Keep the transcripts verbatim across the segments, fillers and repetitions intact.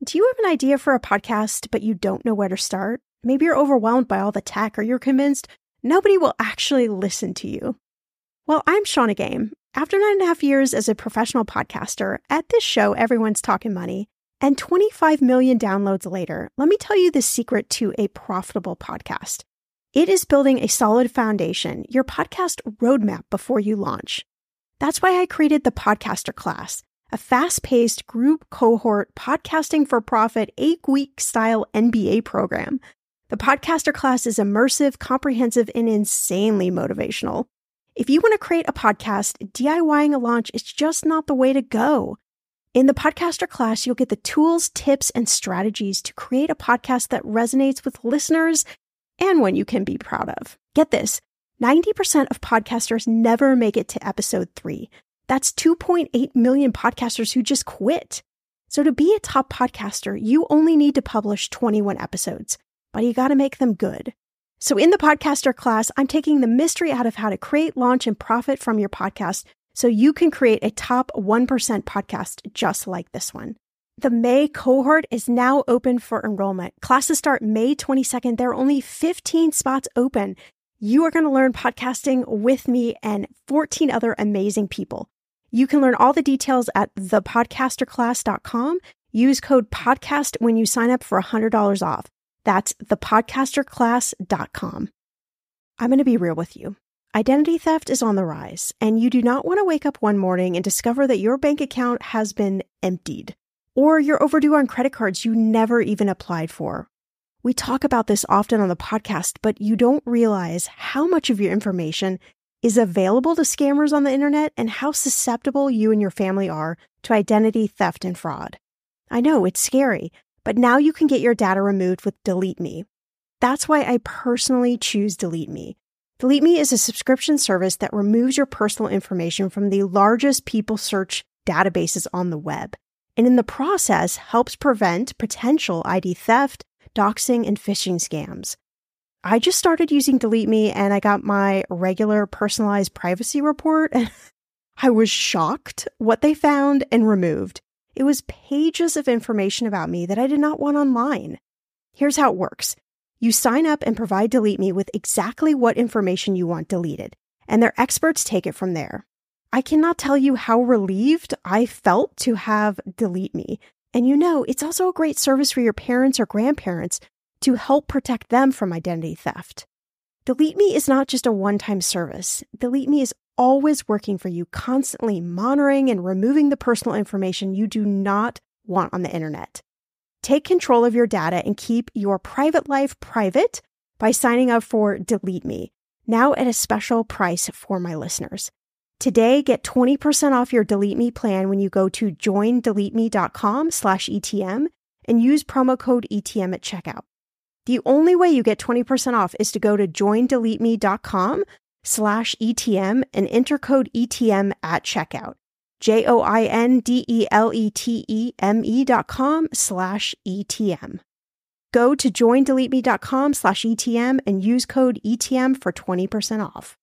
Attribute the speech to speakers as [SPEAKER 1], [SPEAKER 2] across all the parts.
[SPEAKER 1] Do you have an idea for a podcast, but you don't know where to start? Maybe you're overwhelmed by all the tech, or you're convinced nobody will actually listen to you. Well, I'm Shannah Game. After nine and a half years as a professional podcaster, at this show, everyone's talking money, and twenty-five million downloads later, let me tell you the secret to a profitable podcast. It is building a solid foundation, your podcast roadmap before you launch. That's why I created the Podcaster Class, a fast-paced group cohort podcasting for profit eight-week style M B A program. The Podcaster Class is immersive, comprehensive, and insanely motivational. If you want to create a podcast, DIYing a launch is just not the way to go. In the Podcaster Class, you'll get the tools, tips, and strategies to create a podcast that resonates with listeners and one you can be proud of. Get this, ninety percent of podcasters never make it to episode three. That's two point eight million podcasters who just quit. So to be a top podcaster, you only need to publish twenty-one episodes, but you got to make them good. So in the Podcaster Class, I'm taking the mystery out of how to create, launch, and profit from your podcast so you can create a top one percent podcast just like this one. The May cohort is now open for enrollment. Classes start May twenty-second. There are only fifteen spots open. You are going to learn podcasting with me and fourteen other amazing people. You can learn all the details at the podcaster class dot com. Use code PODCAST when you sign up for one hundred dollars off. That's the podcaster class dot com. I'm going to be real with you. Identity theft is on the rise, and you do not want to wake up one morning and discover that your bank account has been emptied, or you're overdue on credit cards you never even applied for. We talk about this often on the podcast, but you don't realize how much of your information is available to scammers on the internet and how susceptible you and your family are to identity theft and fraud. I know it's scary, but now you can get your data removed with Delete Me. That's why I personally choose Delete Me. Delete Me is a subscription service that removes your personal information from the largest people search databases on the web, and in the process helps prevent potential I D theft, doxing, and phishing scams. I just started using Delete Me and I got my regular personalized privacy report and I was shocked what they found and removed. It was pages of information about me that I did not want online. Here's how it works. You sign up and provide Delete Me with exactly what information you want deleted, and their experts take it from there. I cannot tell you how relieved I felt to have Delete Me. And you know, it's also a great service for your parents or grandparents to help protect them from identity theft. Delete Me is not just a one-time service. Delete Me is always working for you, constantly monitoring and removing the personal information you do not want on the internet. Take control of your data and keep your private life private by signing up for Delete Me, now at a special price for my listeners. Today, get twenty percent off your Delete Me plan when you go to join delete me dot com slash E T M and use promo code E T M at checkout. The only way you get twenty percent off is to go to join delete me dot com slash E T M and enter code E T M at checkout. J O I N D E L E T E M E dot com slash E T M. Go to join delete me dot com slash E T M and use code E T M for twenty percent off.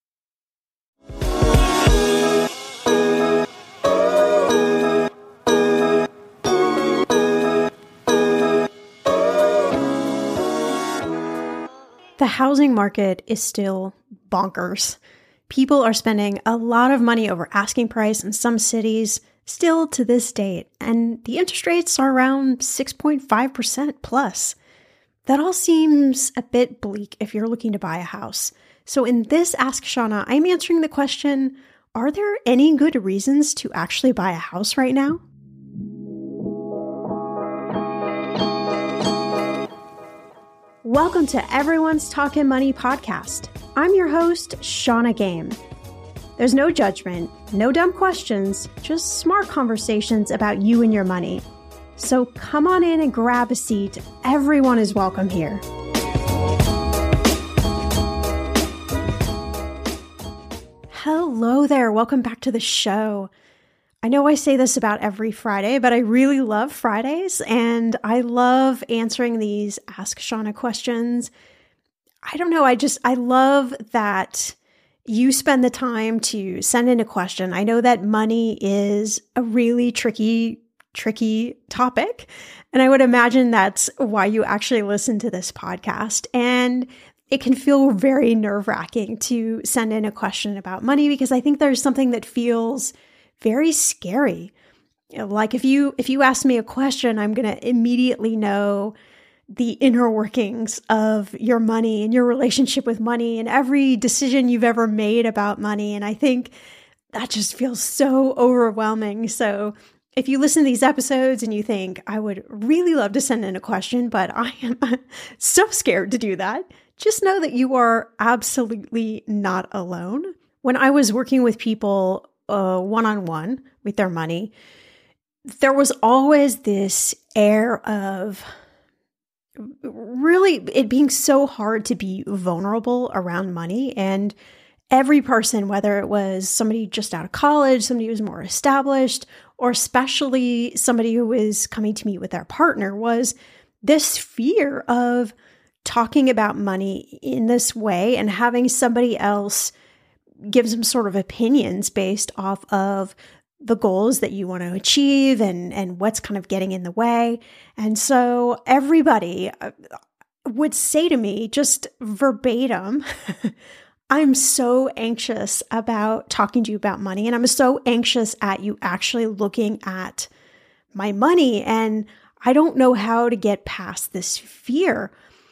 [SPEAKER 1] The housing market is still bonkers. People are spending a lot of money over asking price in some cities still to this date, and the interest rates are around six point five percent plus. That all seems a bit bleak if you're looking to buy a house. So in this Ask Shannah, I'm answering the question, are there any good reasons to actually buy a house right now? Welcome to Everyone's Talking Money podcast. I'm your host, Shannah Game. There's no judgment, no dumb questions, just smart conversations about you and your money. So come on in and grab a seat. Everyone is welcome here. Hello there. Welcome back to the show. I know I say this about every Friday, but I really love Fridays and I love answering these Ask Shannah questions. I don't know. I just, I love that you spend the time to send in a question. I know that money is a really tricky tricky topic. And I would imagine that's why you actually listen to this podcast. And it can feel very nerve-wracking to send in a question about money because I think there's something that feels very scary. You know, like if you if you ask me a question, I'm going to immediately know the inner workings of your money and your relationship with money and every decision you've ever made about money. And I think that just feels so overwhelming. So if you listen to these episodes and you think, I would really love to send in a question, but I am so scared to do that, just know that you are absolutely not alone. When I was working with people uh, one-on-one with their money, there was always this air of really it being so hard to be vulnerable around money. And every person, whether it was somebody just out of college, somebody who was more established, or especially somebody who was coming to meet with their partner, was this fear of talking about money in this way and having somebody else give some sort of opinions based off of the goals that you want to achieve and, and what's kind of getting in the way. And so everybody would say to me just verbatim, I'm so anxious about talking to you about money, and I'm so anxious at you actually looking at my money, and I don't know how to get past this fear.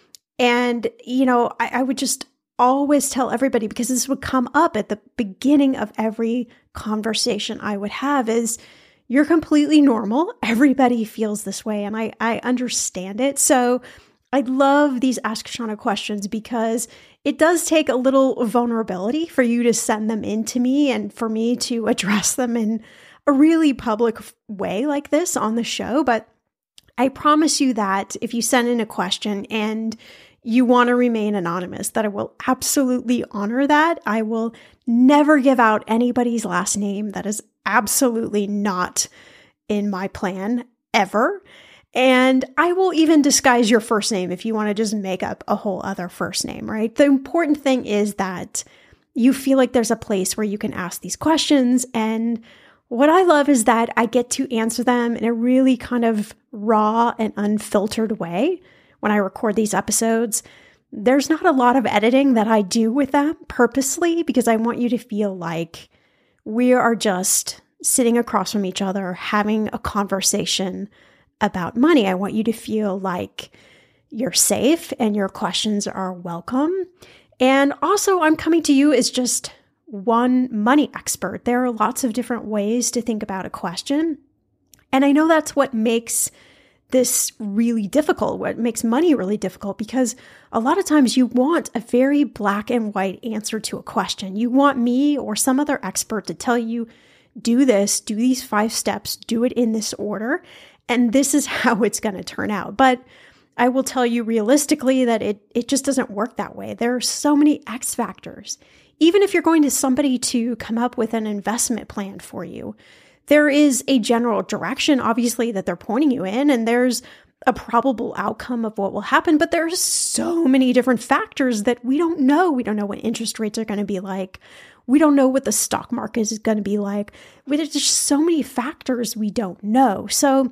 [SPEAKER 1] And, you know, I, I would just always tell everybody, because this would come up at the beginning of every conversation I would have, is you're completely normal. Everybody feels this way, and I, I understand it. So I love these Ask Shannah questions because it does take a little vulnerability for you to send them in to me and for me to address them in a really public way like this on the show. But I promise you that if you send in a question and you want to remain anonymous, that I will absolutely honor that. I will never give out anybody's last name. That is absolutely not in my plan ever. And I will even disguise your first name if you want to just make up a whole other first name, right? The important thing is that you feel like there's a place where you can ask these questions. And what I love is that I get to answer them in a really kind of raw and unfiltered way. When I record these episodes, there's not a lot of editing that I do with them purposely because I want you to feel like we are just sitting across from each other having a conversation about money. I want you to feel like you're safe and your questions are welcome. And also, I'm coming to you as just one money expert. There are lots of different ways to think about a question. And I know that's what makes this really difficult, what makes money really difficult, because a lot of times you want a very black and white answer to a question. You want me or some other expert to tell you, do this, do these five steps, do it in this order, and this is how it's going to turn out. But I will tell you realistically that it it just doesn't work that way. There are so many X factors. Even if you're going to somebody to come up with an investment plan for you, there is a general direction, obviously, that they're pointing you in, and there's a probable outcome of what will happen. But there are so many different factors that we don't know. We don't know what interest rates are going to be like. We don't know what the stock market is going to be like. There's just so many factors we don't know. So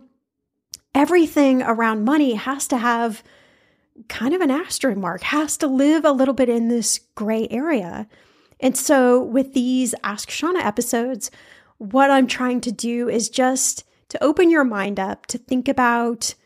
[SPEAKER 1] everything around money has to have kind of an asterisk mark, has to live a little bit in this gray area. And so with these Ask Shannah episodes, what I'm trying to do is just to open your mind up to think about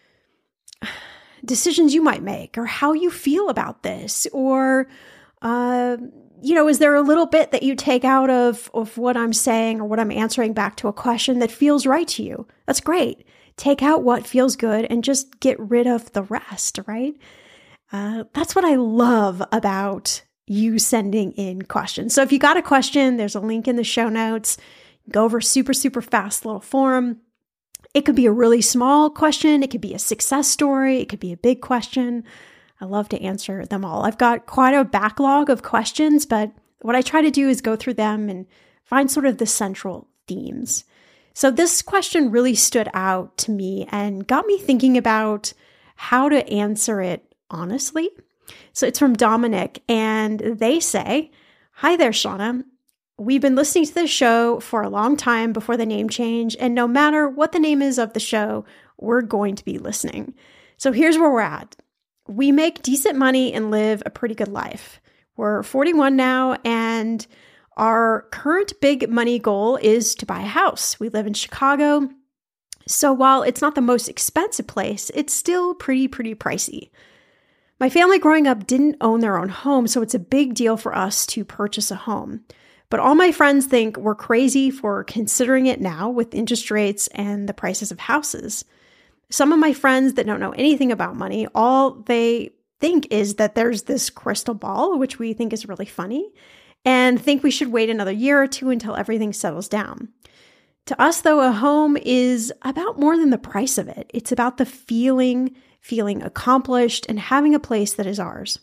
[SPEAKER 1] decisions you might make or how you feel about this. Or, uh, you know, is there a little bit that you take out of, of what I'm saying or what I'm answering back to a question that feels right to you? That's great. Take out what feels good and just get rid of the rest, right? Uh, that's what I love about you sending in questions. So if you got a question, there's a link in the show notes. Go over super, super fast little form. It could be a really small question. It could be a success story. It could be a big question. I love to answer them all. I've got quite a backlog of questions, but what I try to do is go through them and find sort of the central themes. So this question really stood out to me and got me thinking about how to answer it honestly. So it's from Dominic, and they say, "Hi there, Shannah. We've been listening to this show for a long time before the name change, and no matter what the name is of the show, we're going to be listening. So here's where we're at. We make decent money and live a pretty good life. We're forty-one now, and our current big money goal is to buy a house. We live in Chicago, so while it's not the most expensive place, it's still pretty, pretty pricey. My family growing up didn't own their own home, so it's a big deal for us to purchase a home. But all my friends think we're crazy for considering it now with interest rates and the prices of houses. Some of my friends that don't know anything about money, all they think is that there's this crystal ball, which we think is really funny, and think we should wait another year or two until everything settles down. To us, though, a home is about more than the price of it. It's about the feeling, feeling accomplished, and having a place that is ours.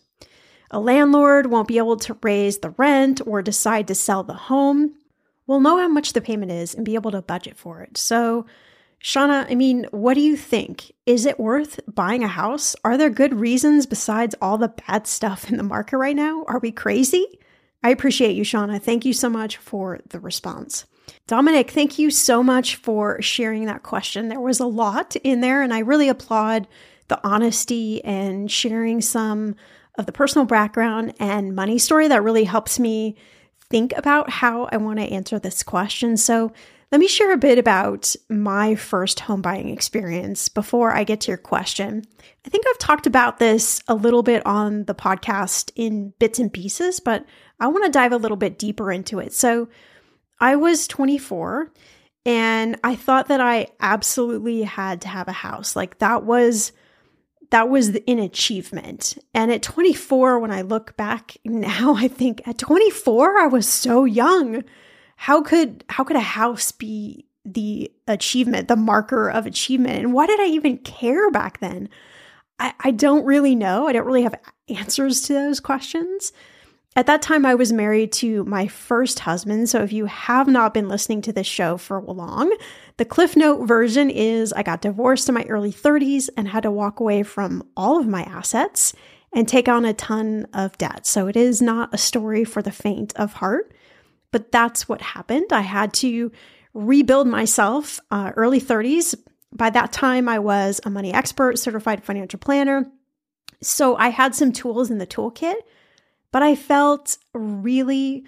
[SPEAKER 1] A landlord won't be able to raise the rent or decide to sell the home. We'll know how much the payment is and be able to budget for it. So, Shauna, I mean, what do you think? Is it worth buying a house? Are there good reasons besides all the bad stuff in the market right now? Are we crazy? I appreciate you, Shauna. Thank you so much for the response. Dominic, thank you so much for sharing that question. There was a lot in there, and I really applaud the honesty and sharing some of the personal background and money story that really helps me think about how I want to answer this question. So let me share a bit about my first home buying experience before I get to your question. I think I've talked about this a little bit on the podcast in bits and pieces, but I want to dive a little bit deeper into it. So I was twenty-four and I thought that I absolutely had to have a house. Like that was That was an achievement. And at twenty-four, when I look back now, I think at twenty-four, I was so young. How could how could a house be the achievement, the marker of achievement? And why did I even care back then? I, I don't really know. I don't really have answers to those questions. At that time, I was married to my first husband. So if you have not been listening to this show for long, the Cliff Note version is I got divorced in my early thirties and had to walk away from all of my assets and take on a ton of debt. So it is not a story for the faint of heart, but that's what happened. I had to rebuild myself, uh, early thirties. By that time, I was a money expert, certified financial planner. So I had some tools in the toolkit. But I felt really,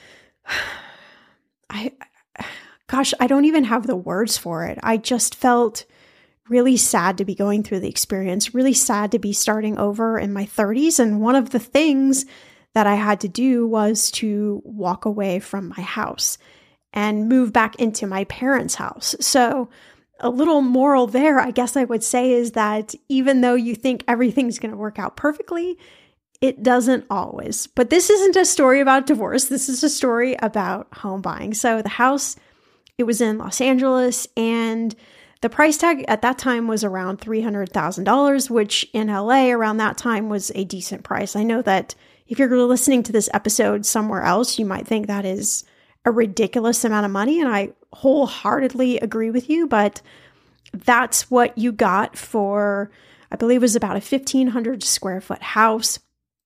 [SPEAKER 1] I, gosh, I don't even have the words for it. I just felt really sad to be going through the experience, really sad to be starting over in my thirties. And one of the things that I had to do was to walk away from my house and move back into my parents' house. So a little moral there, I guess I would say, is that even though you think everything's going to work out perfectly, it doesn't always. But this isn't a story about divorce. This is a story about home buying. So the house, it was in Los Angeles, and the price tag at that time was around three hundred thousand dollars, which in L A around that time was a decent price. I know that if you're listening to this episode somewhere else, you might think that is a ridiculous amount of money, and I wholeheartedly agree with you, but that's what you got for, I believe it was about a fifteen hundred square foot house.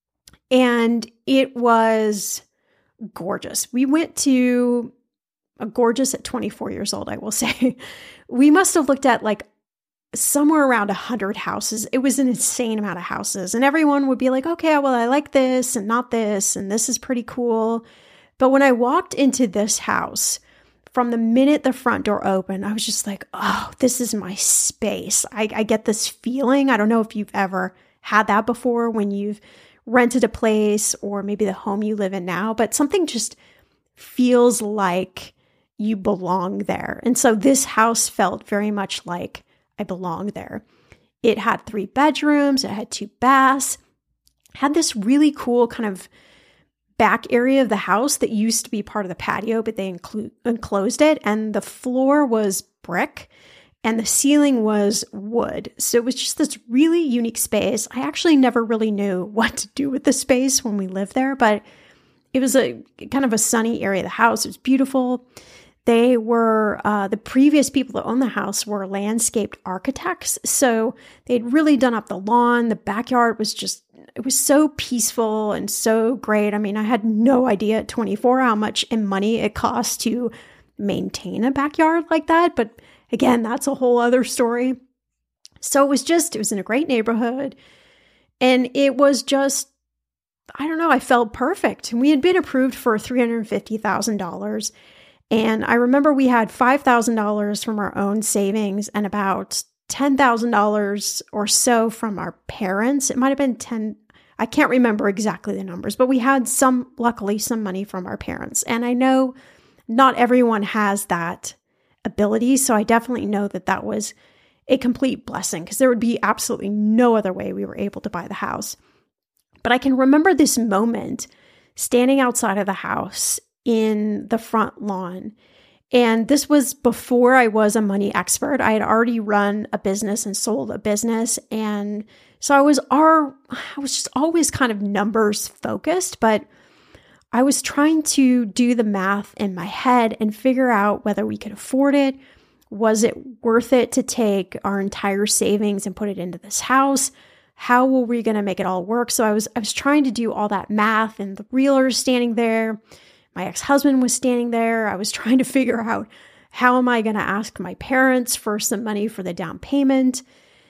[SPEAKER 1] And it was gorgeous. We went to a gorgeous at twenty-four years old, I will say. We must have looked at like somewhere around one hundred houses. It was an insane amount of houses. And everyone would be like, okay, well, I like this and not this, and this is pretty cool. But when I walked into this house, from the minute the front door opened, I was just like, oh, this is my space. I, I get this feeling. I don't know if you've ever had that before when you've rented a place or maybe the home you live in now, but something just feels like you belong there. And so this house felt very much like I belong there. It had three bedrooms, it had two baths, had this really cool kind of back area of the house that used to be part of the patio, but they inclu- enclosed it, and the floor was brick and the ceiling was wood. So it was just this really unique space. I actually never really knew what to do with the space when we lived there, but it was a kind of a sunny area of the house. It was beautiful. They were, uh, the previous people that owned the house were landscaped architects. So they'd really done up the lawn. The backyard was just it was so peaceful and so great. I mean, I had no idea at twenty-four how much in money it costs to maintain a backyard like that. But again, that's a whole other story. So it was just, it was in a great neighborhood. And it was just, I don't know, I felt perfect. We had been approved for three hundred fifty thousand dollars. And I remember we had five thousand dollars from our own savings and about ten thousand dollars or so from our parents. It might have been ten, I can't remember exactly the numbers, but we had some, luckily, some money from our parents. And I know not everyone has that ability. So I definitely know that that was a complete blessing because there would be absolutely no other way we were able to buy the house. But I can remember this moment standing outside of the house in the front lawn. And this was before I was a money expert. I had already run a business and sold a business. And so I was our, I was just always kind of numbers focused, but I was trying to do the math in my head and figure out whether we could afford it. Was it worth it to take our entire savings and put it into this house? How were we going to make it all work? So I was I was trying to do all that math, and the realtor is standing there. My ex-husband was standing there. I was trying to figure out, how am I going to ask my parents for some money for the down payment?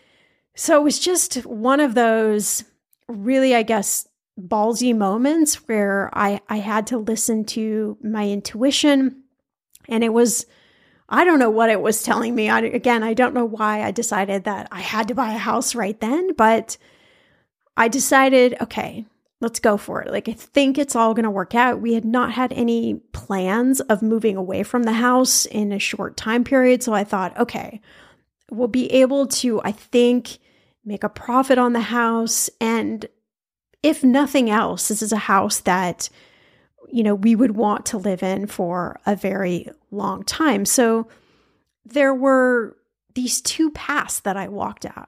[SPEAKER 1] So it was just one of those really, I guess, ballsy moments where I, I had to listen to my intuition. And it was, I don't know what it was telling me. I, again, I don't know why I decided that I had to buy a house right then, but I decided, okay, let's go for it. Like, I think it's all going to work out. We had not had any plans of moving away from the house in a short time period. So I thought, okay, we'll be able to, I think, make a profit on the house. And if nothing else, this is a house that, you know, we would want to live in for a very long time. So there were these two paths that I walked out.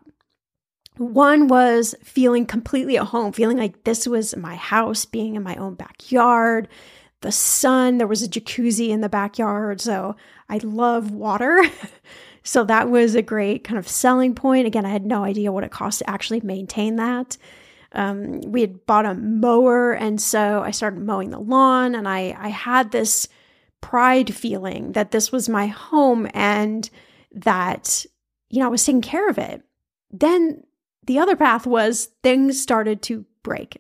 [SPEAKER 1] One was feeling completely at home, feeling like this was my house, being in my own backyard, the sun, there was a jacuzzi in the backyard. So I love water. So that was a great kind of selling point. Again, I had no idea what it cost to actually maintain that. Um, we had bought a mower, and so I started mowing the lawn, and I, I had this pride feeling that this was my home and that, you know, I was taking care of it. Then the other path was things started to break.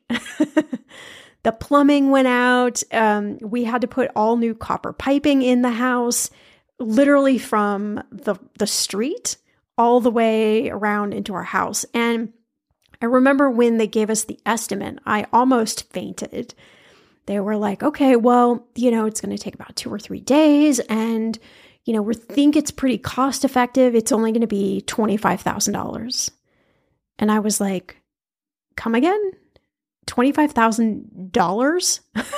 [SPEAKER 1] The plumbing went out. Um, we had to put all new copper piping in the house, literally from the, the street all the way around into our house. And I remember when they gave us the estimate, I almost fainted. They were like, okay, well, you know, it's going to take about two or three days. And, you know, we think it's pretty cost effective. It's only going to be twenty-five thousand dollars. And I was like, come again? twenty-five thousand dollars?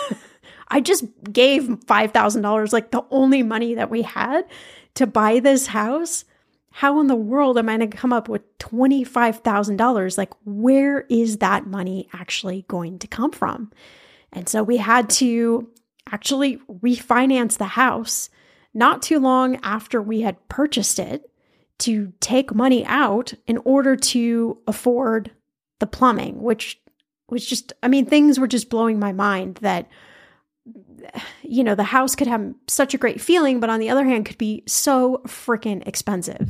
[SPEAKER 1] I just gave five thousand dollars, like the only money that we had to buy this house. How in the world am I going to come up with twenty-five thousand dollars? Like, where is that money actually going to come from? And so we had to actually refinance the house not too long after we had purchased it to take money out in order to afford the plumbing, which was just, I mean, things were just blowing my mind that, you know, the house could have such a great feeling, but on the other hand, could be so freaking expensive.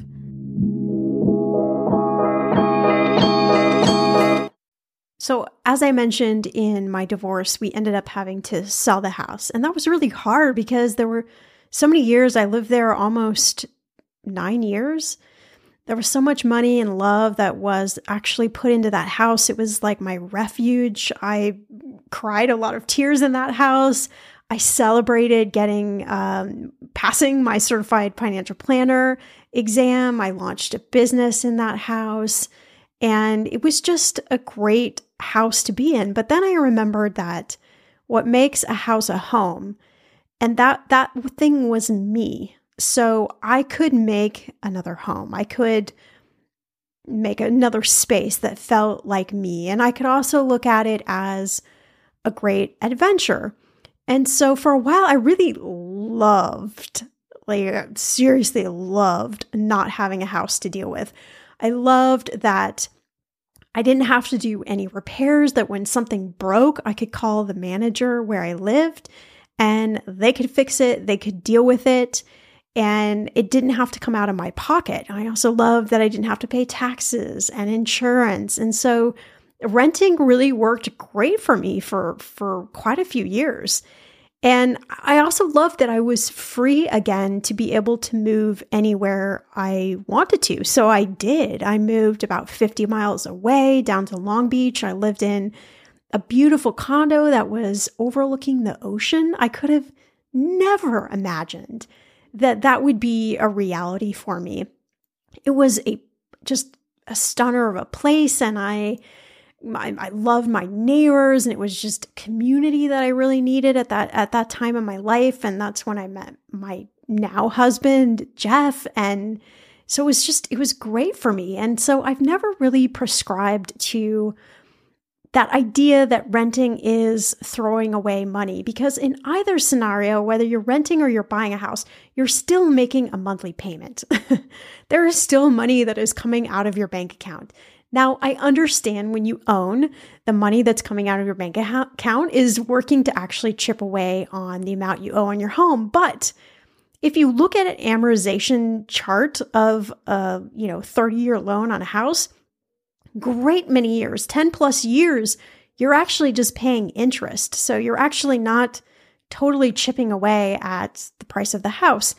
[SPEAKER 1] So as I mentioned in my divorce, we ended up having to sell the house. And that was really hard because there were so many years. I lived there almost nine years. There was so much money and love that was actually put into that house. It was like my refuge. I cried a lot of tears in that house. I celebrated getting, um, passing my certified financial planner exam. I launched a business in that house. And it was just a great house to be in. But then I remembered that what makes a house a home, and that that thing was me. So I could make another home. I could make another space that felt like me. And I could also look at it as a great adventure. And so for a while, I really loved, like seriously loved not having a house to deal with. I loved that I didn't have to do any repairs, that when something broke, I could call the manager where I lived and they could fix it, they could deal with it, and it didn't have to come out of my pocket. I also love that I didn't have to pay taxes and insurance. And so renting really worked great for me for, for quite a few years. And I also loved that I was free again to be able to move anywhere I wanted to. So I did. I moved about fifty miles away down to Long Beach. I lived in a beautiful condo that was overlooking the ocean. I could have never imagined that that would be a reality for me. It was a just a stunner of a place, and I I, I loved my neighbors, and it was just community that I really needed at that at that time in my life. And that's when I met my now husband, Jeff. And so it was just, it was great for me. And so I've never really prescribed to that idea that renting is throwing away money, because in either scenario, whether you're renting or you're buying a house, you're still making a monthly payment. There is still money that is coming out of your bank account. Now, I understand when you own, the money that's coming out of your bank account is working to actually chip away on the amount you owe on your home. But if you look at an amortization chart of a, you know, thirty-year loan on a house, great many years, ten plus years, you're actually just paying interest. So you're actually not totally chipping away at the price of the house.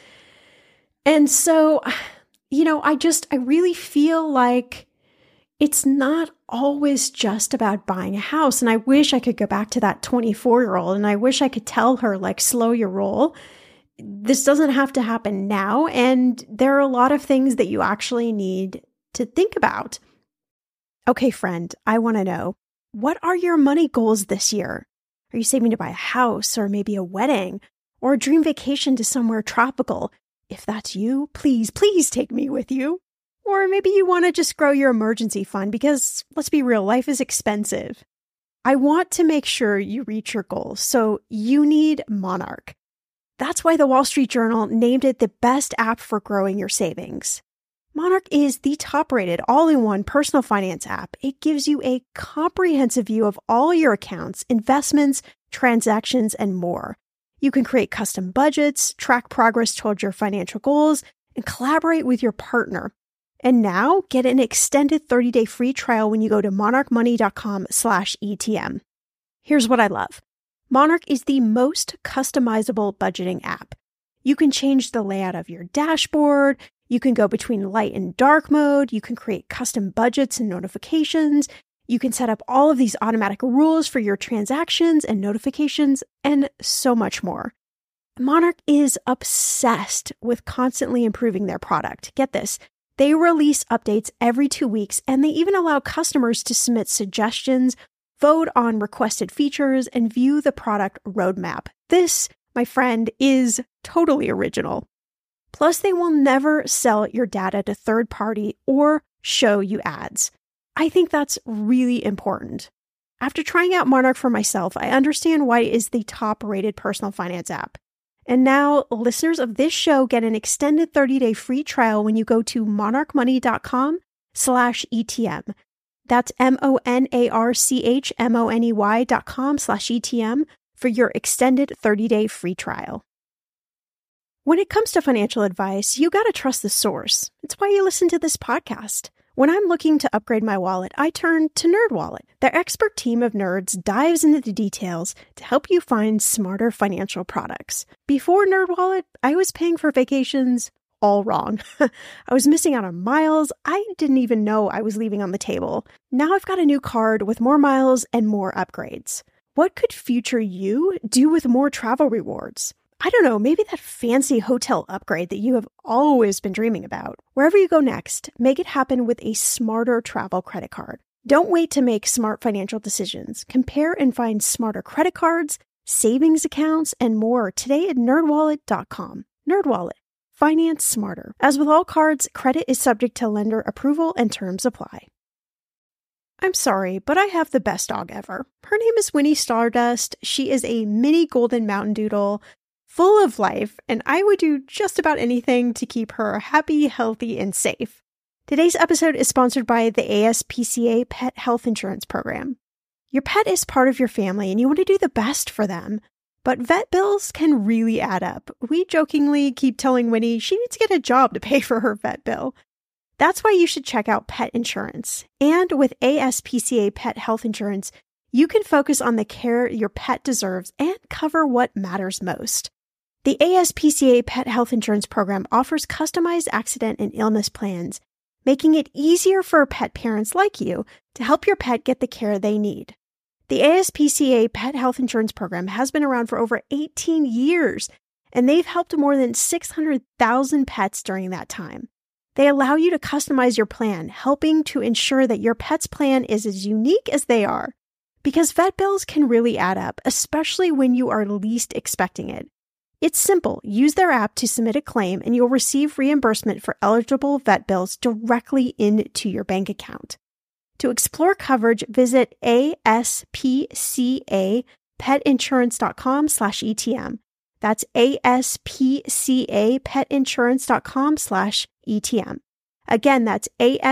[SPEAKER 1] And so, you know, I just, I really feel like it's not always just about buying a house. And I wish I could go back to that twenty-four-year-old and I wish I could tell her, like, slow your roll. This doesn't have to happen now. And there are a lot of things that you actually need to think about. Okay, friend, I want to know, what are your money goals this year? Are you saving to buy a house, or maybe a wedding, or a dream vacation to somewhere tropical? If that's you, please, please take me with you. Or maybe you want to just grow your emergency fund because, let's be real, life is expensive. I want to make sure you reach your goals, so you need Monarch. That's why the Wall Street Journal named it the best app for growing your savings. Monarch is the top-rated all-in-one personal finance app. It gives you a comprehensive view of all your accounts, investments, transactions, and more. You can create custom budgets, track progress towards your financial goals, and collaborate with your partner. And now, get an extended thirty-day free trial when you go to monarchmoney.com slash ETM. Here's what I love. Monarch is the most customizable budgeting app. You can change the layout of your dashboard. You can go between light and dark mode. You can create custom budgets and notifications. You can set up all of these automatic rules for your transactions and notifications, and so much more. Monarch is obsessed with constantly improving their product. Get this. They release updates every two weeks, and they even allow customers to submit suggestions, vote on requested features, and view the product roadmap. This, my friend, is totally original. Plus, they will never sell your data to third party or show you ads. I think that's really important. After trying out Monarch for myself, I understand why it is the top-rated personal finance app. And now, listeners of this show get an extended thirty-day free trial when you go to monarchmoney.com slash ETM. That's M-O-N-A-R-C-H-M-O-N-E-Y dot com slash ETM for your extended thirty-day free trial. When it comes to financial advice, you got to trust the source. It's why you listen to this podcast. When I'm looking to upgrade my wallet, I turn to NerdWallet. Their expert team of nerds dives into the details to help you find smarter financial products. Before NerdWallet, I was paying for vacations all wrong. I was missing out on miles I didn't even know I was leaving on the table. Now I've got a new card with more miles and more upgrades. What could future you do with more travel rewards? I don't know, maybe that fancy hotel upgrade that you have always been dreaming about. Wherever you go next, make it happen with a smarter travel credit card. Don't wait to make smart financial decisions. Compare and find smarter credit cards, savings accounts, and more today at nerd wallet dot com. NerdWallet. Finance smarter. As with all cards, credit is subject to lender approval and terms apply. I'm sorry, but I have the best dog ever. Her name is Winnie Stardust. She is a mini golden mountain doodle, full of life, and I would do just about anything to keep her happy, healthy, and safe. Today's episode is sponsored by the A S P C A Pet Health Insurance Program. Your pet is part of your family and you want to do the best for them, but vet bills can really add up. We jokingly keep telling Winnie she needs to get a job to pay for her vet bill. That's why you should check out pet insurance. And with A S P C A Pet Health Insurance, you can focus on the care your pet deserves and cover what matters most. The A S P C A Pet Health Insurance Program offers customized accident and illness plans, making it easier for pet parents like you to help your pet get the care they need. The A S P C A Pet Health Insurance Program has been around for over eighteen years, and they've helped more than six hundred thousand pets during that time. They allow you to customize your plan, helping to ensure that your pet's plan is as unique as they are. Because vet bills can really add up, especially when you are least expecting it. It's simple. Use their app to submit a claim and you'll receive reimbursement for eligible vet bills directly into your bank account. To explore coverage, visit aspcapetinsurance.com slash ETM. That's aspcapetinsurance.com slash ETM. Again, that's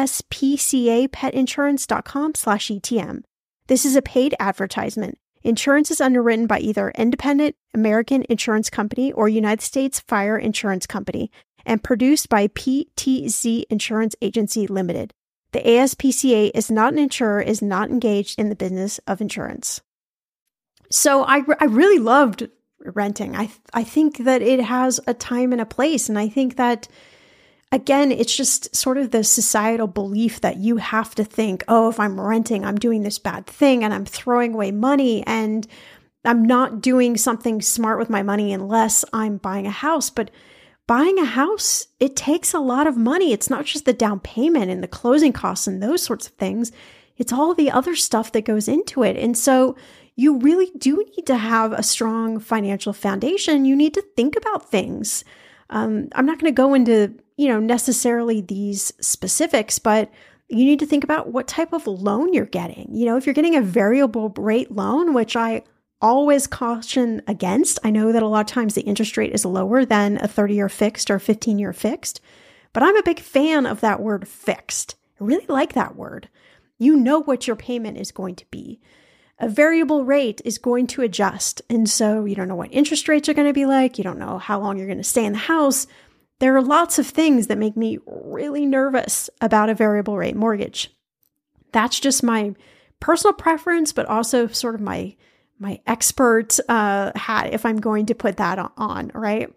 [SPEAKER 1] aspcapetinsurance.com slash ETM. This is a paid advertisement. Insurance is underwritten by either Independent American Insurance Company or United States Fire Insurance Company and produced by P T Z Insurance Agency Limited. The A S P C A is not an insurer, is not engaged in the business of insurance. So I, I really loved renting. I I think that it has a time and a place. And I think that, again, it's just sort of the societal belief that you have to think, oh, if I'm renting, I'm doing this bad thing and I'm throwing away money and I'm not doing something smart with my money unless I'm buying a house. But buying a house, it takes a lot of money. It's not just the down payment and the closing costs and those sorts of things. It's all the other stuff that goes into it. And so you really do need to have a strong financial foundation. You need to think about things. Um, I'm not going to go into, you know, necessarily these specifics, but you need to think about what type of loan you're getting. You know, if you're getting a variable rate loan, which I always caution against. I know that a lot of times the interest rate is lower than a thirty-year fixed or fifteen-year fixed, but I'm a big fan of that word fixed. I really like that word. You know what your payment is going to be. A variable rate is going to adjust. And so you don't know what interest rates are going to be like. You don't know how long you're going to stay in the house. There are lots of things that make me really nervous about a variable rate mortgage. That's just my personal preference, but also sort of my my expert uh, hat if I'm going to put that on, right?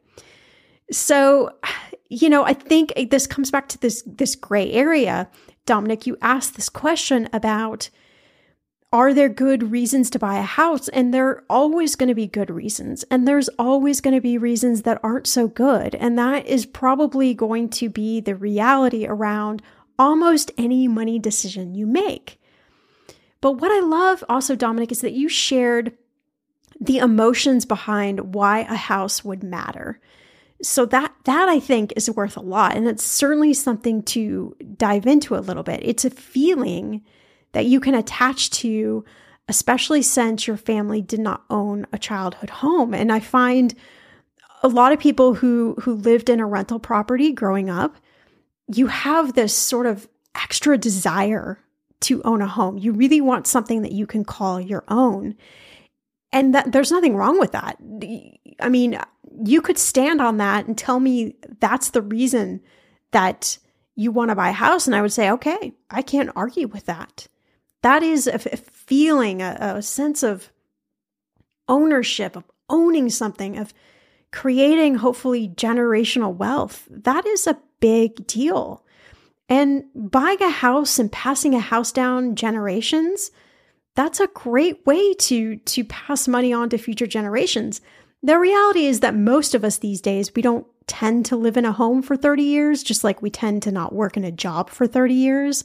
[SPEAKER 1] So, you know, I think this comes back to this this gray area. Dominic, you asked this question about, are there good reasons to buy a house? And there are always going to be good reasons. And there's always going to be reasons that aren't so good. And that is probably going to be the reality around almost any money decision you make. But what I love also, Dominic, is that you shared the emotions behind why a house would matter. So that, that I think is worth a lot. And it's certainly something to dive into a little bit. It's a feeling that you can attach to, especially since your family did not own a childhood home. And I find a lot of people who, who lived in a rental property growing up, you have this sort of extra desire to own a home. You really want something that you can call your own. And that there's nothing wrong with that. I mean, you could stand on that and tell me that's the reason that you want to buy a house. And I would say, okay, I can't argue with that. That is a, a feeling, a, a sense of ownership, of owning something, of creating hopefully generational wealth. That is a big deal. And buying a house and passing a house down generations, that's a great way to, to pass money on to future generations. The reality is that most of us these days, we don't tend to live in a home for thirty years, just like we tend to not work in a job for thirty years.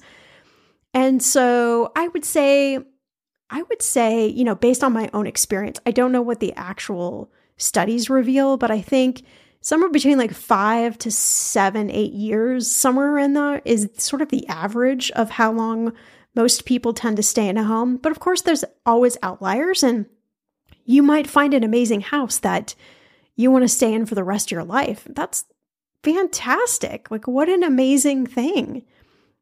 [SPEAKER 1] And so I would say, I would say, you know, based on my own experience, I don't know what the actual studies reveal, but I think somewhere between like five to seven, eight years, somewhere in there is sort of the average of how long most people tend to stay in a home. But of course, there's always outliers, and you might find an amazing house that you want to stay in for the rest of your life. That's fantastic. Like, what an amazing thing.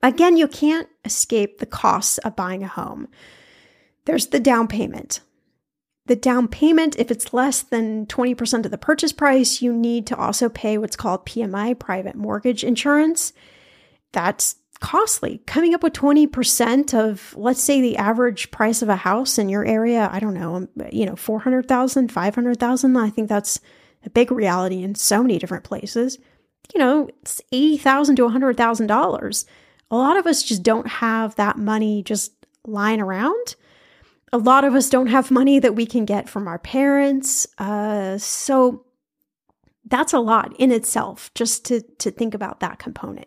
[SPEAKER 1] Again, you can't escape the costs of buying a home. There's the down payment. The down payment, if it's less than twenty percent of the purchase price, you need to also pay what's called P M I, private mortgage insurance. That's costly. Coming up with twenty percent of, let's say, the average price of a house in your area, I don't know, you know, four hundred thousand dollars, five hundred thousand dollars. I think that's a big reality in so many different places. You know, it's eighty thousand dollars to one hundred thousand dollars. A lot of us just don't have that money just lying around. A lot of us don't have money that we can get from our parents. Uh, so that's a lot in itself, just to, to think about that component.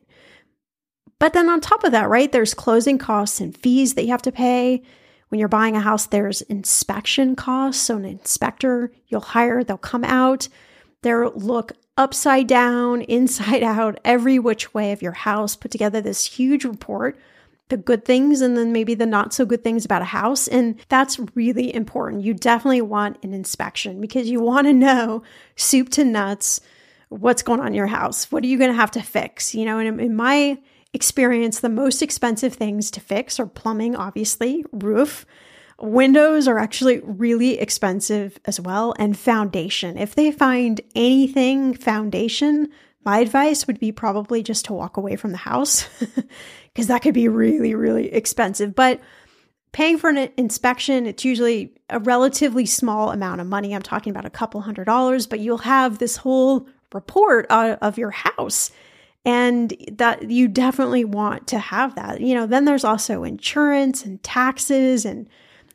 [SPEAKER 1] But then on top of that, right, there's closing costs and fees that you have to pay. When you're buying a house, there's inspection costs. So an inspector you'll hire, they'll come out, they'll look upside down, inside out, every which way of your house, put together this huge report, the good things and then maybe the not so good things about a house. And that's really important. You definitely want an inspection because you want to know soup to nuts what's going on in your house. What are you going to have to fix? You know, and in my experience, the most expensive things to fix are plumbing, obviously, roof. Windows are actually really expensive as well, and foundation. If they find anything foundation, my advice would be probably just to walk away from the house because that could be really, really expensive. But paying for an inspection, it's usually a relatively small amount of money. I'm talking about a couple hundred dollars, but you'll have this whole report uh, of your house. And that you definitely want to have that. You know, then there's also insurance and taxes and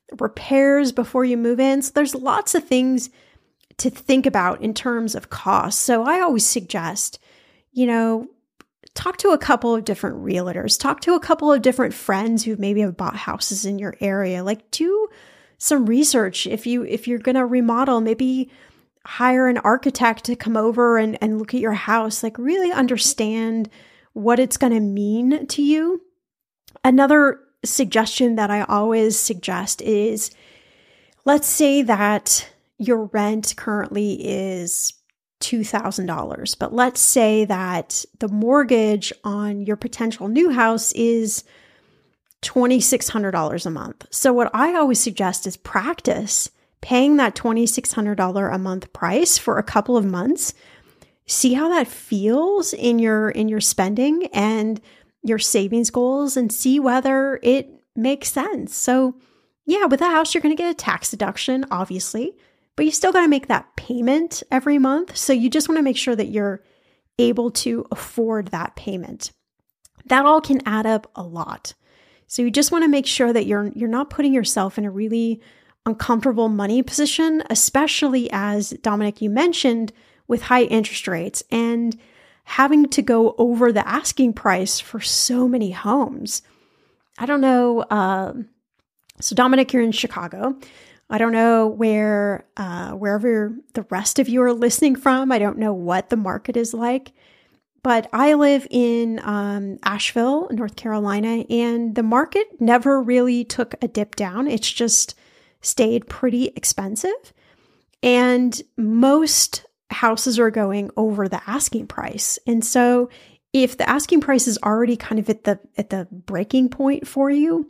[SPEAKER 1] repairs before you move in. So there's lots of things to think about in terms of cost. So I always suggest, you know, talk to a couple of different realtors, talk to a couple of different friends who maybe have bought houses in your area. Like do some research. If you, if you're going to remodel, maybe hire an architect to come over and, and look at your house, like really understand what it's going to mean to you. Another suggestion that I always suggest is, let's say that your rent currently is two thousand dollars, but let's say that the mortgage on your potential new house is two thousand six hundred dollars a month. So what I always suggest is practice paying that two thousand six hundred dollars a month price for a couple of months. See how that feels in your in your spending and your savings goals and see whether it makes sense. So yeah, with a house, you're going to get a tax deduction, obviously, but you still got to make that payment every month. So you just want to make sure that you're able to afford that payment. That all can add up a lot. So you just want to make sure that you're you're not putting yourself in a really uncomfortable money position, especially as Dominic, you mentioned, with high interest rates and having to go over the asking price for so many homes. I don't know. Uh, so Dominic, you're in Chicago. I don't know where, uh, wherever the rest of you are listening from. I don't know what the market is like, but I live in um, Asheville, North Carolina, and the market never really took a dip down. It's just stayed pretty expensive. And most houses are going over the asking price. And so if the asking price is already kind of at the at the breaking point for you,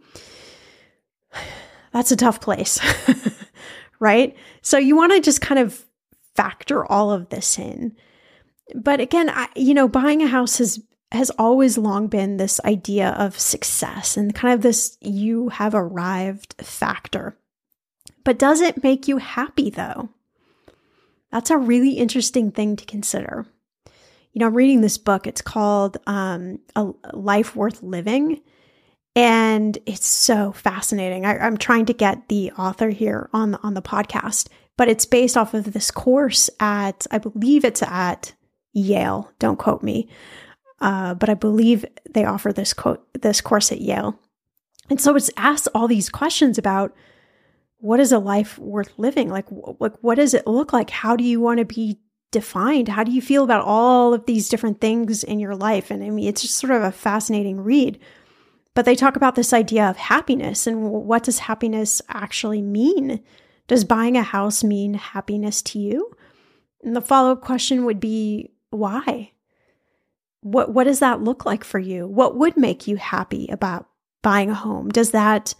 [SPEAKER 1] that's a tough place, right? So you want to just kind of factor all of this in. But again, I, you know, buying a house has has always long been this idea of success and kind of this you have arrived factor. But does it make you happy though? That's a really interesting thing to consider. You know, I'm reading this book. It's called um, A Life Worth Living. And it's so fascinating. I, I'm trying to get the author here on, on the podcast, but it's based off of this course at, I believe it's at Yale. Don't quote me. Uh, but I believe they offer this quote, this course at Yale. And so it's asked all these questions about, what is a life worth living? Like, like, what does it look like? How do you want to be defined? How do you feel about all of these different things in your life? And I mean, it's just sort of a fascinating read. But they talk about this idea of happiness and what does happiness actually mean? Does buying a house mean happiness to you? And the follow-up question would be, why? what what does that look like for you? What would make you happy about buying a home? Does that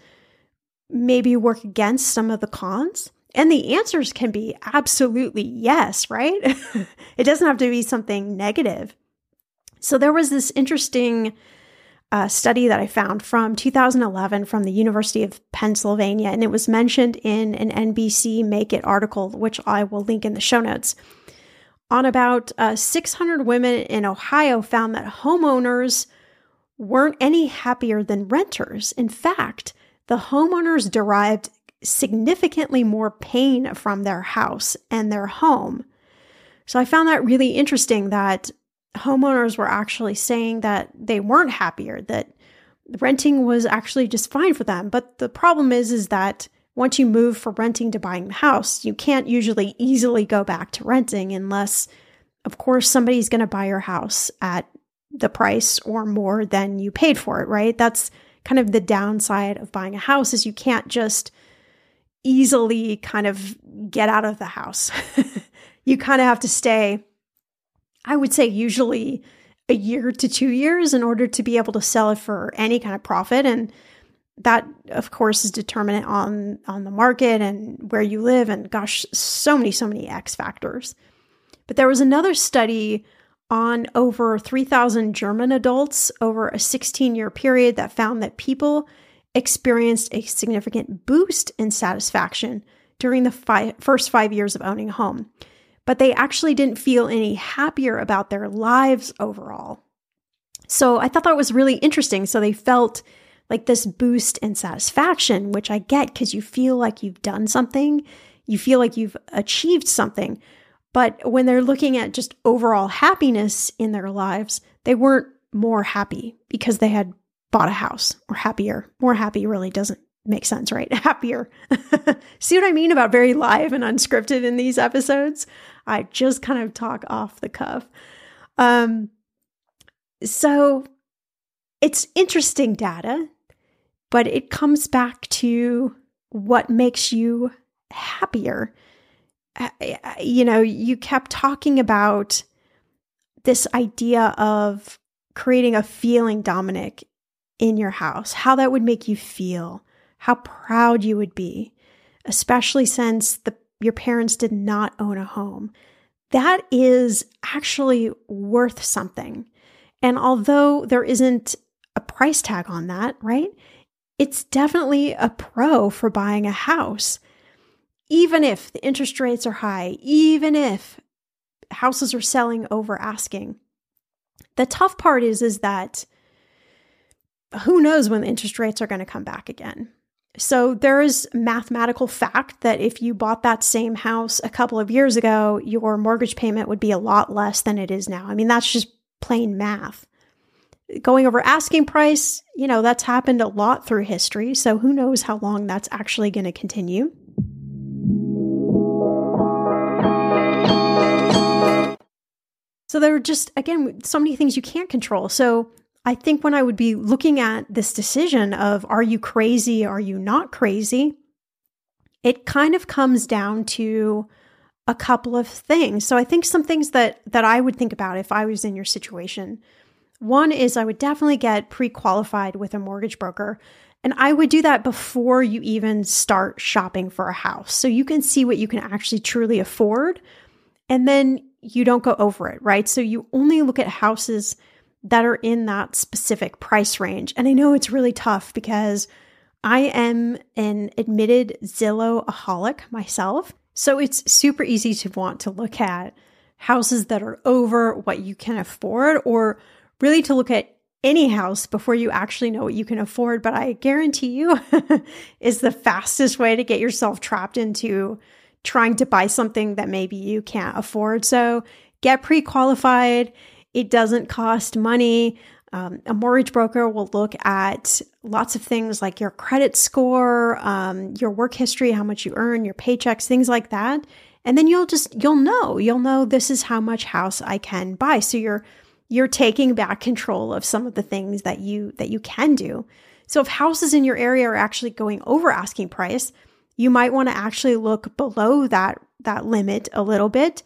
[SPEAKER 1] maybe work against some of the cons? And the answers can be absolutely yes, right? It doesn't have to be something negative. So there was this interesting uh, study that I found from two thousand eleven from the University of Pennsylvania, and it was mentioned in an N B C Make It article, which I will link in the show notes. On about uh, six hundred women in Ohio found that homeowners weren't any happier than renters. In fact, the homeowners derived significantly more pain from their house and their home. So I found that really interesting that homeowners were actually saying that they weren't happier, that renting was actually just fine for them. But the problem is, is that once you move from renting to buying the house, you can't usually easily go back to renting unless, of course, somebody's going to buy your house at the price or more than you paid for it, right? That's kind of the downside of buying a house, is you can't just easily kind of get out of the house. You kind of have to stay, I would say, usually a year to two years in order to be able to sell it for any kind of profit. And that, of course, is determinant on, on the market and where you live. And gosh, so many, so many X factors. But there was another study on over three thousand German adults over a sixteen-year period that found that people experienced a significant boost in satisfaction during the five, first five years of owning a home. But they actually didn't feel any happier about their lives overall. So I thought that was really interesting. So they felt like this boost in satisfaction, which I get because you feel like you've done something, you feel like you've achieved something. But when they're looking at just overall happiness in their lives, they weren't more happy because they had bought a house, or happier. More happy really doesn't make sense, right? Happier. See what I mean about very live and unscripted in these episodes? I just kind of talk off the cuff. Um, so it's interesting data, but it comes back to what makes you happier. You know, you kept talking about this idea of creating a feeling, Dominic, in your house, how that would make you feel, how proud you would be, especially since the, your parents did not own a home. That is actually worth something. And although there isn't a price tag on that, right? It's definitely a pro for buying a house. Even if the interest rates are high, even if houses are selling over asking. The tough part is, is that who knows when the interest rates are going to come back again. So there is mathematical fact that if you bought that same house a couple of years ago, your mortgage payment would be a lot less than it is now. I mean, that's just plain math. Going over asking price, you know, that's happened a lot through history. So who knows how long that's actually going to continue. So there are just, again, so many things you can't control. So I think when I would be looking at this decision of, are you crazy? Are you not crazy? It kind of comes down to a couple of things. So I think some things that, that I would think about if I was in your situation. One is I would definitely get pre-qualified with a mortgage broker. And I would do that before you even start shopping for a house. So you can see what you can actually truly afford. And then you don't go over it, right? So you only look at houses that are in that specific price range. And I know it's really tough because I am an admitted Zillow-aholic myself. So it's super easy to want to look at houses that are over what you can afford, or really to look at any house before you actually know what you can afford. But I guarantee you is the fastest way to get yourself trapped into trying to buy something that maybe you can't afford. So get pre-qualified. It doesn't cost money. Um, a mortgage broker will look at lots of things like your credit score, um, your work history, how much you earn, your paychecks, things like that. And then you'll just, you'll know, you'll know this is how much house I can buy. So you're, you're taking back control of some of the things that you, that you can do. So if houses in your area are actually going over asking price, you might want to actually look below that, that limit a little bit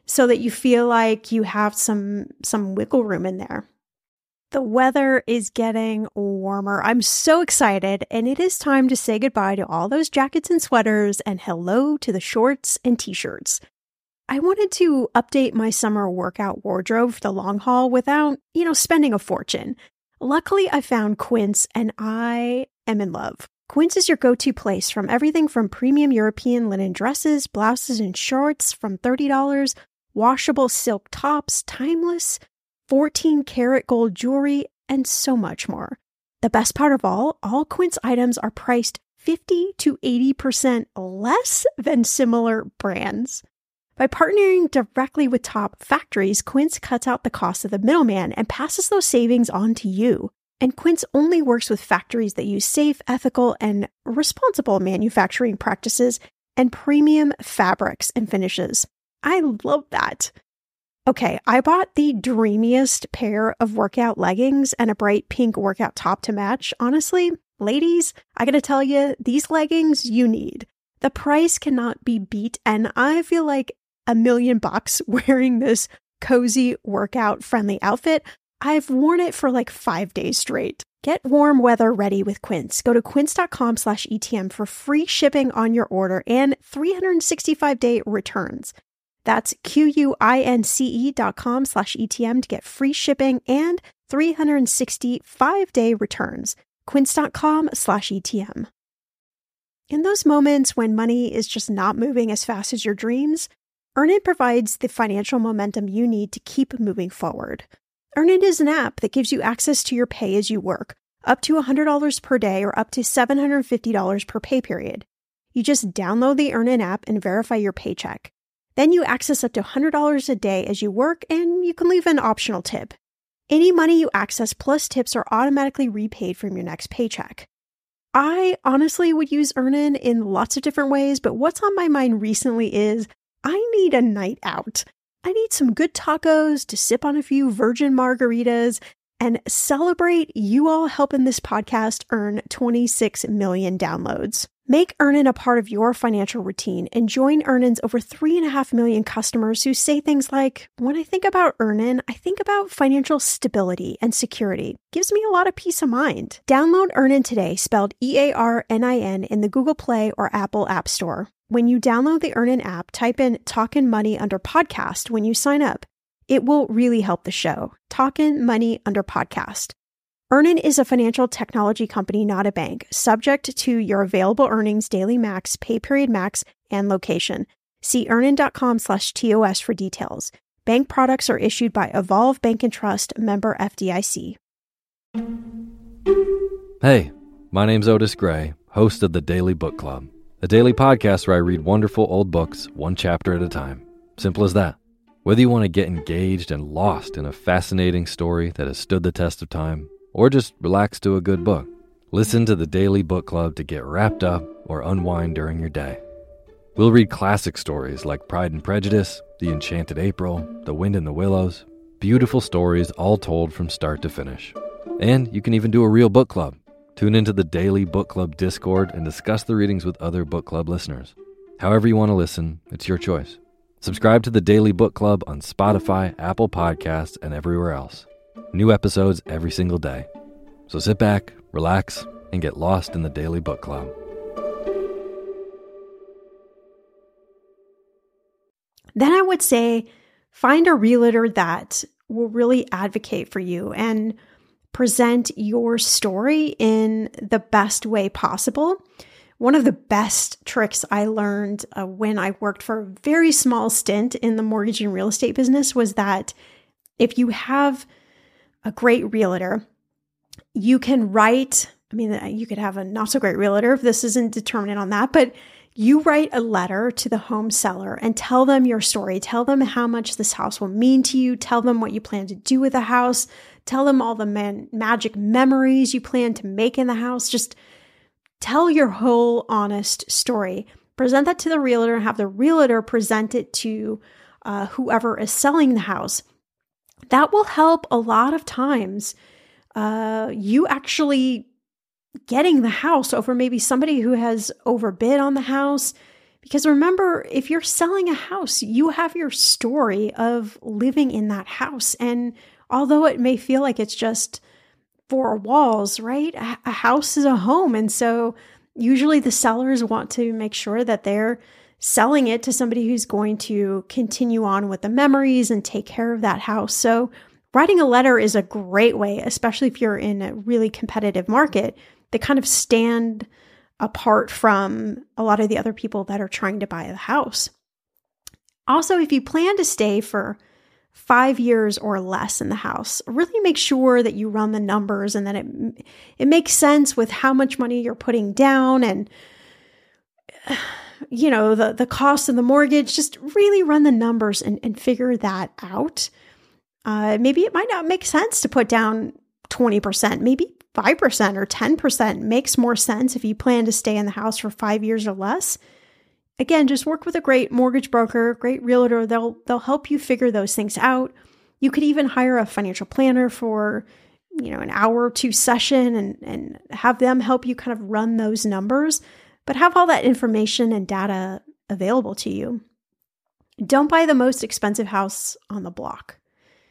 [SPEAKER 1] so that you feel like you have some some wiggle room in there. The weather is getting warmer. I'm so excited, and it is time to say goodbye to all those jackets and sweaters and hello to the shorts and t-shirts. I wanted to update my summer workout wardrobe for the long haul without, you know, spending a fortune. Luckily, I found Quince, and I am in love. Quince is your go-to place from everything from premium European linen dresses, blouses, and shorts from thirty dollars, washable silk tops, timeless, fourteen karat gold jewelry, and so much more. The best part of all, all Quince items are priced fifty to eighty percent less than similar brands. By partnering directly with top factories, Quince cuts out the cost of the middleman and passes those savings on to you. And Quince only works with factories that use safe, ethical, and responsible manufacturing practices and premium fabrics and finishes. I love that. Okay, I bought the dreamiest pair of workout leggings and a bright pink workout top to match. Honestly, ladies, I gotta tell you, these leggings you need. The price cannot be beat, and I feel like a million bucks wearing this cozy workout-friendly outfit. I've worn it for like five days straight. Get warm weather ready with Quince. Go to quince.com slash ETM for free shipping on your order and three hundred sixty-five day returns. That's Q-U-I-N-C-E dot com slash ETM to get free shipping and three hundred sixty-five day returns. Quince.com slash ETM. In those moments when money is just not moving as fast as your dreams, Earnin provides the financial momentum you need to keep moving forward. Earnin is an app that gives you access to your pay as you work, up to one hundred dollars per day or up to seven hundred fifty dollars per pay period. You just download the Earnin app and verify your paycheck. Then you access up to one hundred dollars a day as you work, and you can leave an optional tip. Any money you access plus tips are automatically repaid from your next paycheck. I honestly would use Earnin in lots of different ways, but what's on my mind recently is I need a night out. I need some good tacos to sip on a few virgin margaritas and celebrate you all helping this podcast earn twenty-six million downloads. Make Earnin a part of your financial routine and join Earnin's over three and a half million customers who say things like, when I think about Earnin, I think about financial stability and security. Gives me a lot of peace of mind. Download Earnin today, spelled E A R N I N, in the Google Play or Apple App Store. When you download the Earnin app, type in Talkin' Money under podcast when you sign up. It will really help the show. Talkin' Money under podcast. Earnin is a financial technology company, not a bank, subject to your available earnings, daily max, pay period max, and location. See earnin.com slash TOS for details. Bank products are issued by Evolve Bank and Trust, member F D I C.
[SPEAKER 2] Hey, my name's Otis Gray, host of the Daily Book Club, a daily podcast where I read wonderful old books one chapter at a time. Simple as that. Whether you want to get engaged and lost in a fascinating story that has stood the test of time, or just relax to a good book, listen to the Daily Book Club to get wrapped up or unwind during your day. We'll read classic stories like Pride and Prejudice, The Enchanted April, The Wind in the Willows, beautiful stories all told from start to finish. And you can even do a real book club. Tune into the Daily Book Club Discord and discuss the readings with other book club listeners. However you want to listen, it's your choice. Subscribe to the Daily Book Club on Spotify, Apple Podcasts, and everywhere else. New episodes every single day. So sit back, relax, and get lost in the Daily Book Club.
[SPEAKER 1] Then I would say find a realtor that will really advocate for you and present your story in the best way possible. One of the best tricks I learned uh, when I worked for a very small stint in the mortgage and real estate business was that if you have a great realtor, you can write, I mean, you could have a not so great realtor if this isn't determinant on that, but you write a letter to the home seller and tell them your story. Tell them how much this house will mean to you. Tell them what you plan to do with the house. Tell them all the man- magic memories you plan to make in the house. Just tell your whole honest story. Present that to the realtor and have the realtor present it to uh, whoever is selling the house. That will help a lot of times uh, you actually getting the house over maybe somebody who has overbid on the house, Because remember, if you're selling a house, you have your story of living in that house. And although it may feel like it's just four walls, right? A house is a home. And so usually the sellers want to make sure that they're selling it to somebody who's going to continue on with the memories and take care of that house. So writing a letter is a great way, especially if you're in a really competitive market, that kind of stand apart from a lot of the other people that are trying to buy the house. Also, if you plan to stay for five years or less in the house, really make sure that you run the numbers and that it it makes sense with how much money you're putting down and, you know, the, the cost of the mortgage. Just really run the numbers and, and figure that out. Uh, maybe it might not make sense to put down twenty percent, maybe five percent or ten percent makes more sense if you plan to stay in the house for five years or less. Again, just work with a great mortgage broker, great realtor. They'll they'll help you figure those things out. You could even hire a financial planner for, you know, an hour or two session and, and have them help you kind of run those numbers, but have all that information and data available to you. Don't buy the most expensive house on the block.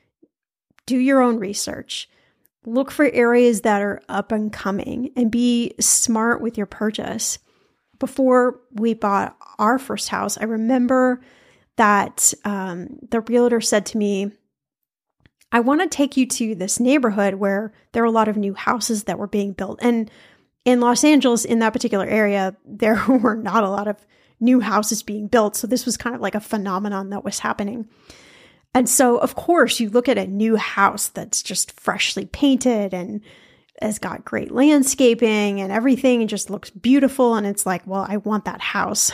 [SPEAKER 1] Do your own research. Look for areas that are up and coming and be smart with your purchase. Before we bought our first house, I remember that um, the realtor said to me, I want to take you to this neighborhood where there are a lot of new houses that were being built. And in Los Angeles, in that particular area, there were not a lot of new houses being built. So this was kind of like a phenomenon that was happening. And so, of course, you look at a new house that's just freshly painted and has got great landscaping and everything and just looks beautiful. And it's like, well, I want that house.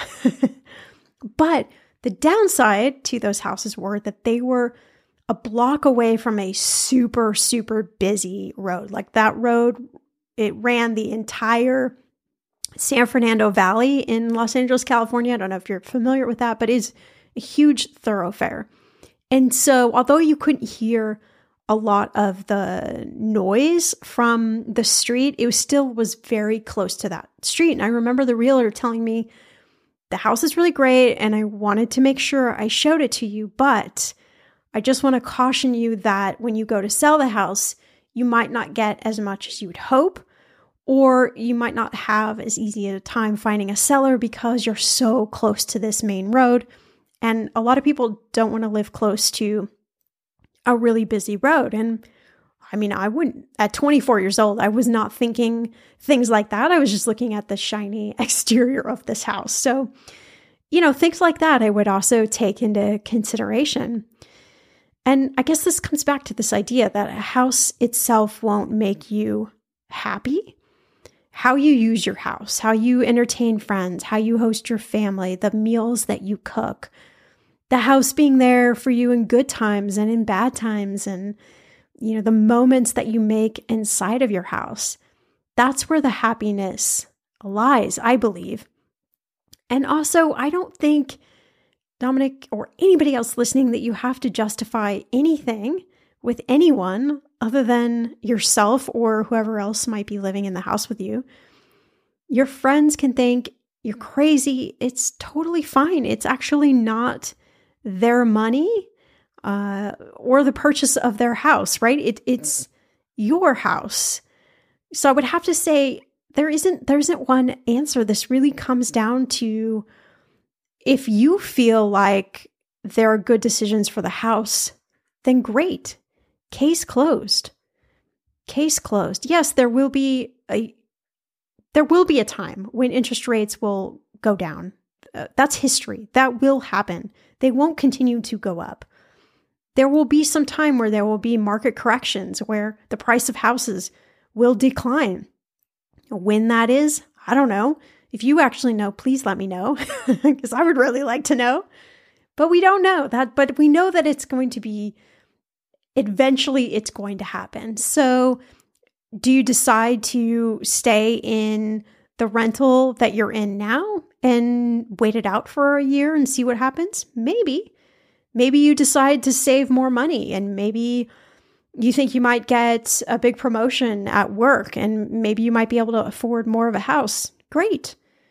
[SPEAKER 1] But the downside to those houses were that they were a block away from a super, super busy road. Like that road, it ran the entire San Fernando Valley in Los Angeles, California. I don't know if you're familiar with that, but it's a huge thoroughfare. And so although you couldn't hear a lot of the noise from the street, it was still was very close to that street. And I remember the realtor telling me, the house is really great and I wanted to make sure I showed it to you, but I just want to caution you that when you go to sell the house, you might not get as much as you would hope, or you might not have as easy a time finding a seller because you're so close to this main road. And a lot of people don't want to live close to a really busy road. And I mean, I wouldn't, at twenty-four years old, I was not thinking things like that. I was just looking at the shiny exterior of this house. So, you know, things like that I would also take into consideration. And I guess this comes back to this idea that a house itself won't make you happy. How you use your house, how you entertain friends, how you host your family, the meals that you cook, the house being there for you in good times and in bad times, and, you know, the moments that you make inside of your house. That's where the happiness lies, I believe. And also, I don't think, Dominic, or anybody else listening, that you have to justify anything with anyone other than yourself or whoever else might be living in the house with you. Your friends can think you're crazy. It's totally fine. It's actually not their money uh, or the purchase of their house, right? It, it's your house. So I would have to say there isn't there isn't one answer. This really comes down to, if you feel like there are good decisions for the house, then great. Case closed. Case closed. Yes, there will be a there will be a time when interest rates will go down. Uh, that's history. That will happen. They won't continue to go up. There will be some time where there will be market corrections where the price of houses will decline. When that is, I don't know. If you actually know, please let me know, because I would really like to know. But we don't know that, but we know that it's going to be, eventually it's going to happen. So do you decide to stay in the rental that you're in now and wait it out for a year and see what happens? Maybe. Maybe you decide to save more money, and maybe you think you might get a big promotion at work and maybe you might be able to afford more of a house. Great.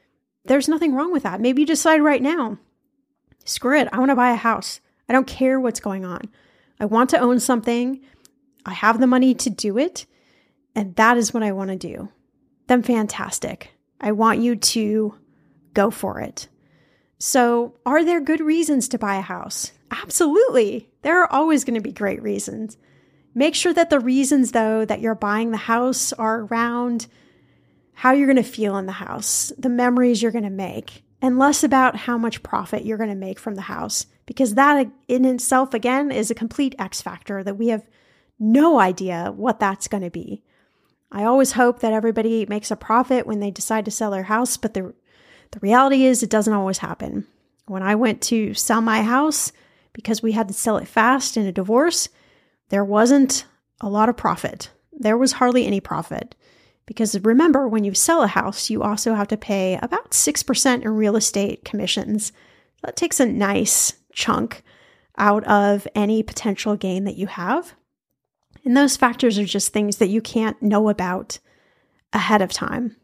[SPEAKER 1] there's nothing wrong with that. Maybe you decide right now, screw it, I want to buy a house. I don't care what's going on. I want to own something. I have the money to do it. And that is what I want to do. Then fantastic. I want you to go for it. So are there good reasons to buy a house? Absolutely. There are always going to be great reasons. Make sure that the reasons, though, that you're buying the house are around how you're going to feel in the house, the memories you're going to make, and less about how much profit you're going to make from the house. Because that in itself, again, is a complete X factor that we have no idea what that's going to be. I always hope that everybody makes a profit when they decide to sell their house, but the the reality is it doesn't always happen. When I went to sell my house, because we had to sell it fast in a divorce, there wasn't a lot of profit. There was hardly any profit. Because remember, when you sell a house, you also have to pay about six percent in real estate commissions. That takes a nice chunk out of any potential gain that you have. And those factors are just things that you can't know about ahead of time.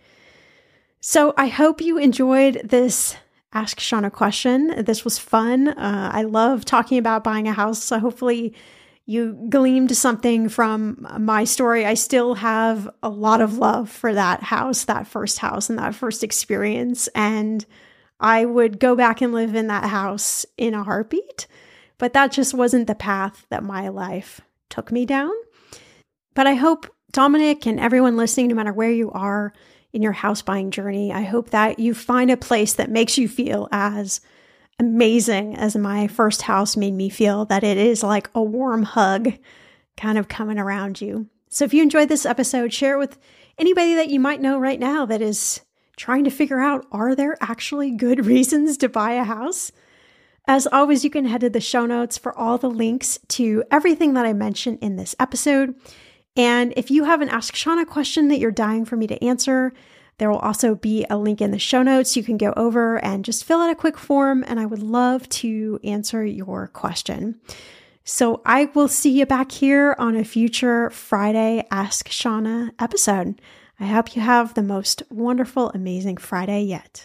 [SPEAKER 1] So I hope you enjoyed this Ask Shawn a Question. This was fun. Uh, I love talking about buying a house. So hopefully you gleaned something from my story. I still have a lot of love for that house, that first house and that first experience. And I would go back and live in that house in a heartbeat. But that just wasn't the path that my life took me down. But I hope Dominic and everyone listening, no matter where you are in your house buying journey, I hope that you find a place that makes you feel as amazing as my first house made me feel, that it is like a warm hug kind of coming around you. So if you enjoyed this episode, share it with anybody that you might know right now that is trying to figure out, are there actually good reasons to buy a house? As always, you can head to the show notes for all the links to everything that I mentioned in this episode. And if you have an Ask Shawn a Question that you're dying for me to answer, there will also be a link in the show notes. You can go over and just fill out a quick form, and I would love to answer your question. So I will see you back here on a future Friday Ask Shawn episode. I hope you have the most wonderful, amazing Friday yet.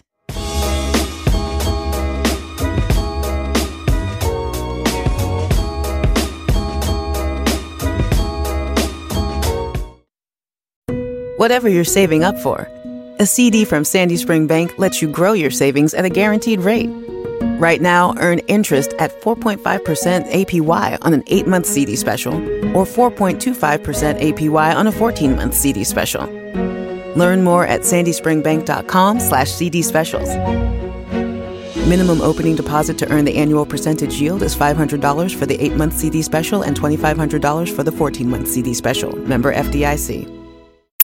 [SPEAKER 3] Whatever you're saving up for, a C D from Sandy Spring Bank lets you grow your savings at a guaranteed rate. Right now, earn interest at four point five percent A P Y on an eight-month C D special or four point two five percent A P Y on a fourteen-month C D special. Learn more at sandyspringbank.com slash CD specials. Minimum opening deposit to earn the annual percentage yield is five hundred dollars for the eight-month C D special and two thousand five hundred dollars for the fourteen-month C D special. Member F D I C.